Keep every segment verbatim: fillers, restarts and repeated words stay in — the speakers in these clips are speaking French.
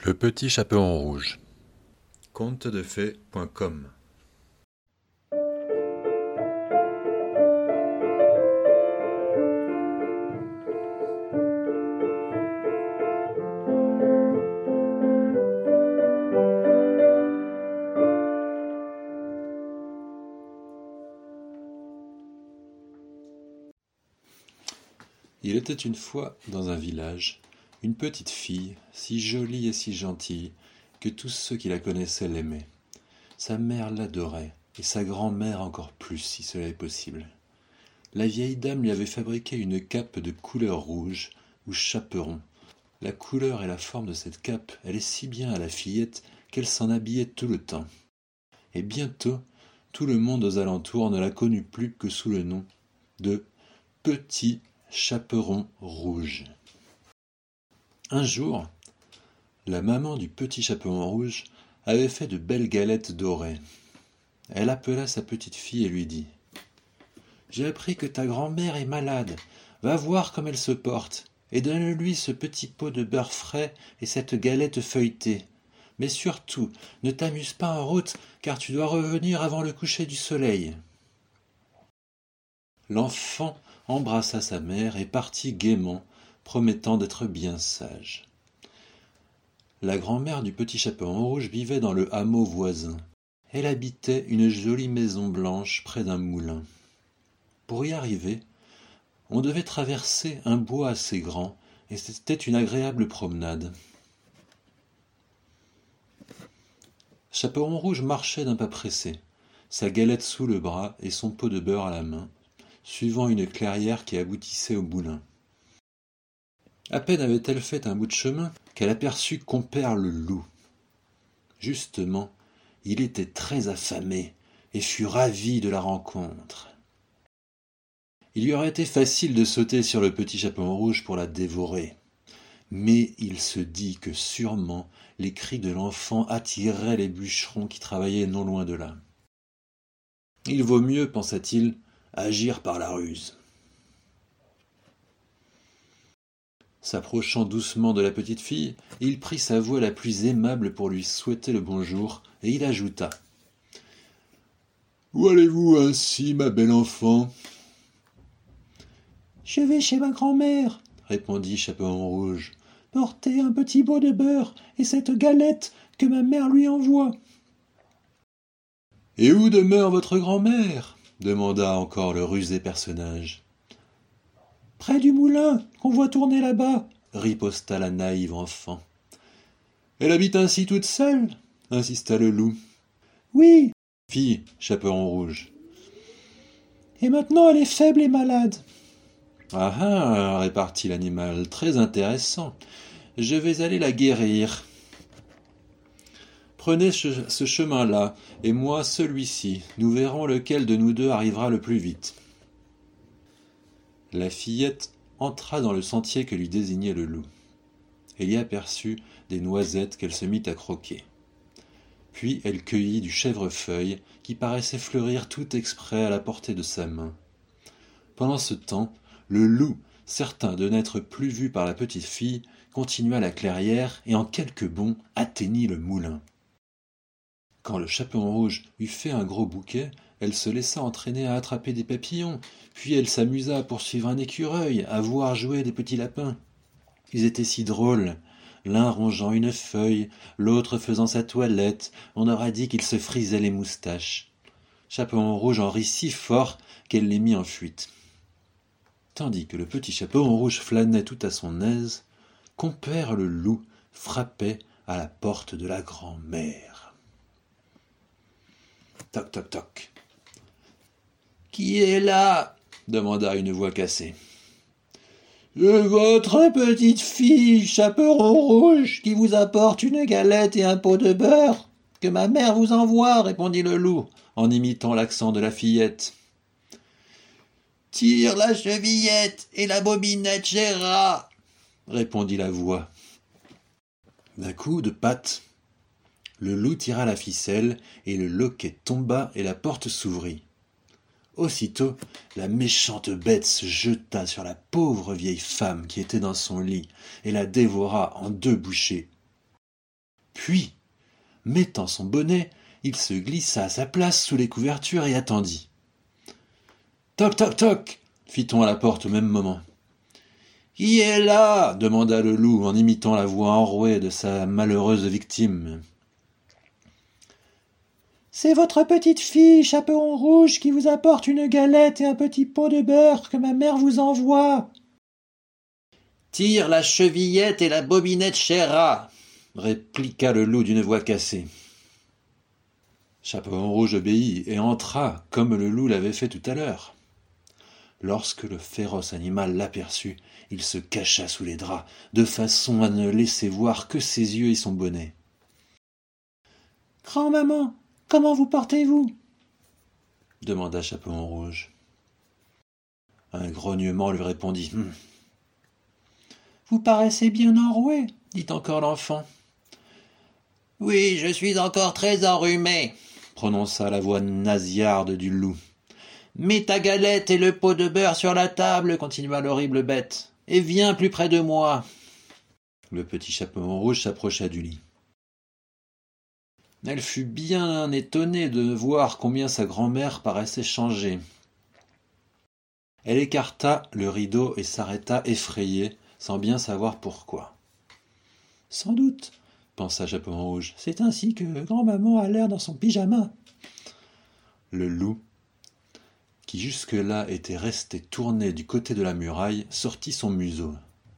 Le petit chaperon rouge. conte de fées point com. Il était une fois, dans un village, une petite fille, si jolie et si gentille, que tous ceux qui la connaissaient l'aimaient. Sa mère l'adorait, et sa grand-mère encore plus, si cela est possible. La vieille dame lui avait fabriqué une cape de couleur rouge, ou chaperon. La couleur et la forme de cette cape allaient si bien à la fillette qu'elle s'en habillait tout le temps. Et bientôt, tout le monde aux alentours ne la connut plus que sous le nom de Petit Chaperon rouge. Un jour, la maman du petit chaperon rouge avait fait de belles galettes dorées. Elle appela sa petite fille et lui dit « J'ai appris que ta grand-mère est malade. Va voir comme elle se porte, et donne-lui ce petit pot de beurre frais et cette galette feuilletée. Mais surtout, ne t'amuse pas en route, car tu dois revenir avant le coucher du soleil. » L'enfant embrassa sa mère et partit gaiement, promettant d'être bien sage. La grand-mère du petit chaperon rouge vivait dans le hameau voisin. Elle habitait une jolie maison blanche près d'un moulin. Pour y arriver, on devait traverser un bois assez grand, et c'était une agréable promenade. Chaperon rouge marchait d'un pas pressé, sa galette sous le bras et son pot de beurre à la main, suivant une clairière qui aboutissait au moulin. À peine avait-elle fait un bout de chemin qu'elle aperçut compère le loup. Justement, il était très affamé et fut ravi de la rencontre. Il lui aurait été facile de sauter sur le petit chaperon rouge pour la dévorer, mais il se dit que sûrement les cris de l'enfant attireraient les bûcherons qui travaillaient non loin de là. Il vaut mieux, pensa-t-il, agir par la ruse. S'approchant doucement de la petite fille, il prit sa voix la plus aimable pour lui souhaiter le bonjour, et il ajouta « Où allez-vous ainsi, ma belle enfant ?»« Je vais chez ma grand-mère, » répondit Chaperon rouge, « porter un petit pot de beurre et cette galette que ma mère lui envoie. »« Et où demeure votre grand-mère ?» demanda encore le rusé personnage. « Près du moulin qu'on voit tourner là-bas, » riposta la naïve enfant. « Elle habite ainsi toute seule ?» insista le loup. « Oui, » fit Chaperon rouge. « Et maintenant elle est faible et malade. »« Ah ah, » répartit l'animal, « très intéressant. Je vais aller la guérir. Prenez ce, ce chemin-là, et moi celui-ci. Nous verrons lequel de nous deux arrivera le plus vite. » La fillette entra dans le sentier que lui désignait le loup. Elle y aperçut des noisettes qu'elle se mit à croquer. Puis elle cueillit du chèvrefeuille qui paraissait fleurir tout exprès à la portée de sa main. Pendant ce temps, le loup, certain de n'être plus vu par la petite fille, continua la clairière et en quelques bonds atteignit le moulin. Quand le chaperon rouge eut fait un gros bouquet, elle se laissa entraîner à attraper des papillons, puis elle s'amusa à poursuivre un écureuil, à voir jouer des petits lapins. Ils étaient si drôles, l'un rongeant une feuille, l'autre faisant sa toilette, on aurait dit qu'ils se frisaient les moustaches. Chaperon rouge en rit si fort qu'elle les mit en fuite. Tandis que le petit chaperon rouge flânait tout à son aise, compère le loup frappait à la porte de la grand-mère. Toc, toc, toc. « Qui est là ?» demanda une voix cassée. « Votre petite fille, Chaperon rouge, qui vous apporte une galette et un pot de beurre, que ma mère vous envoie, » répondit le loup, en imitant l'accent de la fillette. « Tire la chevillette et la bobinette, cher rat, » répondit la voix. D'un coup de patte, le loup tira la ficelle et le loquet tomba et la porte s'ouvrit. Aussitôt, la méchante bête se jeta sur la pauvre vieille femme qui était dans son lit et la dévora en deux bouchées. Puis, mettant son bonnet, il se glissa à sa place sous les couvertures et attendit. « Toc, toc, toc !» fit-on à la porte au même moment. « Qui est là ?» demanda le loup en imitant la voix enrouée de sa malheureuse victime. « C'est votre petite fille, Chaperon Rouge, qui vous apporte une galette et un petit pot de beurre que ma mère vous envoie. »« Tire la chevillette et la bobinette, cher rat !» répliqua le loup d'une voix cassée. Chaperon Rouge obéit et entra comme le loup l'avait fait tout à l'heure. Lorsque le féroce animal l'aperçut, il se cacha sous les draps, de façon à ne laisser voir que ses yeux et son bonnet. « Grand-maman, comment vous portez-vous » demanda Chaperon Rouge. Un grognement lui répondit. Hm. « Vous paraissez bien enroué, dit encore l'enfant. »« Oui, je suis encore très enrhumé, » prononça la voix nasillarde du loup. « Mets ta galette et le pot de beurre sur la table, continua l'horrible bête, et viens plus près de moi. » Le petit Chaperon Rouge s'approcha du lit. Elle fut bien étonnée de voir combien sa grand-mère paraissait changée. Elle écarta le rideau et s'arrêta effrayée, sans bien savoir pourquoi. « Sans doute, » pensa Chaperon Rouge, « c'est ainsi que grand-maman a l'air dans son pyjama. » Le loup, qui jusque-là était resté tourné du côté de la muraille, sortit son museau.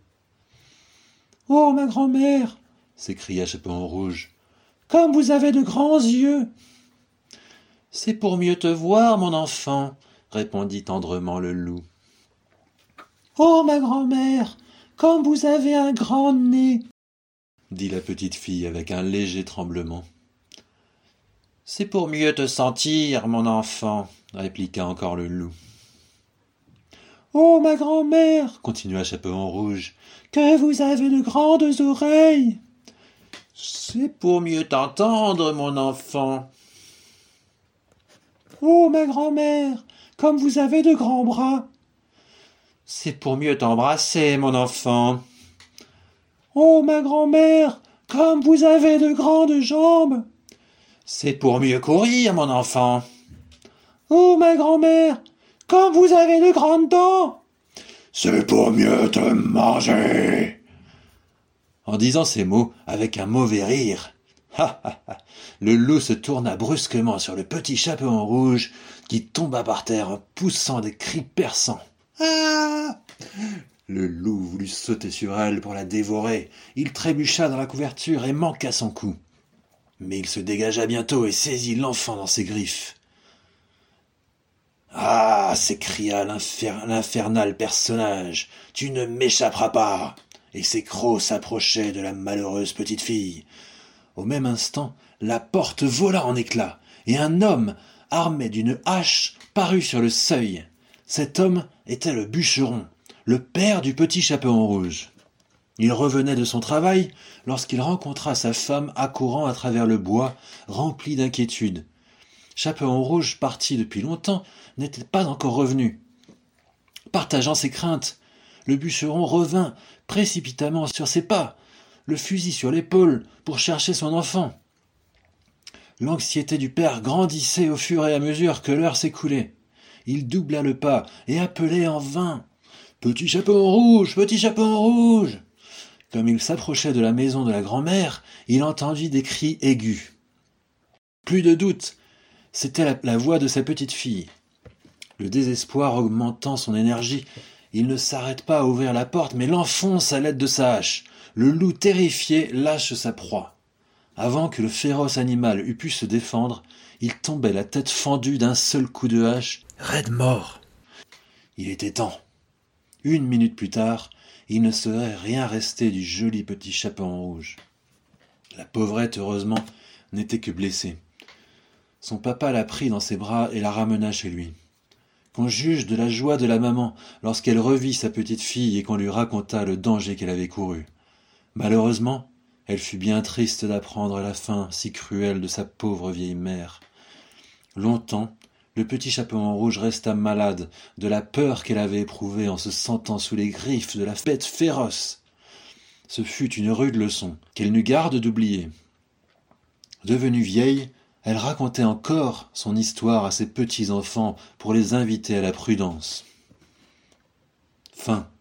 « Oh, ma grand-mère !» s'écria Chaperon Rouge. « Comme vous avez de grands yeux !»« C'est pour mieux te voir, mon enfant, » répondit tendrement le loup. « Oh, ma grand-mère, comme vous avez un grand nez !» dit la petite fille avec un léger tremblement. « C'est pour mieux te sentir, mon enfant, » répliqua encore le loup. « Oh, ma grand-mère, » continua Chaperon Rouge, « que vous avez de grandes oreilles !»« C'est pour mieux t'entendre, mon enfant. »« Oh, ma grand-mère, comme vous avez de grands bras !»« C'est pour mieux t'embrasser, mon enfant. »« Oh, ma grand-mère, comme vous avez de grandes jambes !»« C'est pour mieux courir, mon enfant. »« Oh, ma grand-mère, comme vous avez de grandes dents !»« C'est pour mieux te manger !» En disant ces mots, avec un mauvais rire, ha, ha, ha, le loup se tourna brusquement sur le petit Chaperon Rouge qui tomba par terre en poussant des cris perçants. Ah ! Le loup voulut sauter sur elle pour la dévorer. Il trébucha dans la couverture et manqua son coup. Mais il se dégagea bientôt et saisit l'enfant dans ses griffes. « Ah !» s'écria l'infer- l'infernal personnage, « tu ne m'échapperas pas !» Et ses crocs s'approchaient de la malheureuse petite fille. Au même instant, la porte vola en éclats, et un homme, armé d'une hache, parut sur le seuil. Cet homme était le bûcheron, le père du petit Chaperon Rouge. Il revenait de son travail lorsqu'il rencontra sa femme accourant à travers le bois, rempli d'inquiétude. Chaperon Rouge, parti depuis longtemps, n'était pas encore revenu. Partageant ses craintes, le bûcheron revint précipitamment sur ses pas, le fusil sur l'épaule, pour chercher son enfant. L'anxiété du père grandissait au fur et à mesure que l'heure s'écoulait. Il doubla le pas et appelait en vain. « Petit Chaperon Rouge, petit Chaperon Rouge !» Comme il s'approchait de la maison de la grand-mère, il entendit des cris aigus. Plus de doute, c'était la, la voix de sa petite fille. Le désespoir augmentant son énergie, il ne s'arrête pas à ouvrir la porte, mais l'enfonce à l'aide de sa hache. Le loup, terrifié, lâche sa proie. Avant que le féroce animal eût pu se défendre, il tombait la tête fendue d'un seul coup de hache, raide mort. Il était temps. Une minute plus tard, il ne serait rien resté du joli petit Chaperon Rouge. La pauvrette, heureusement, n'était que blessée. Son papa la prit dans ses bras et la ramena chez lui. Qu'on juge de la joie de la maman lorsqu'elle revit sa petite fille et qu'on lui raconta le danger qu'elle avait couru. Malheureusement, elle fut bien triste d'apprendre la fin si cruelle de sa pauvre vieille mère. Longtemps, le petit Chaperon Rouge resta malade de la peur qu'elle avait éprouvée en se sentant sous les griffes de la bête féroce. Ce fut une rude leçon qu'elle n'eut garde d'oublier. Devenue vieille, elle racontait encore son histoire à ses petits-enfants pour les inviter à la prudence. Fin.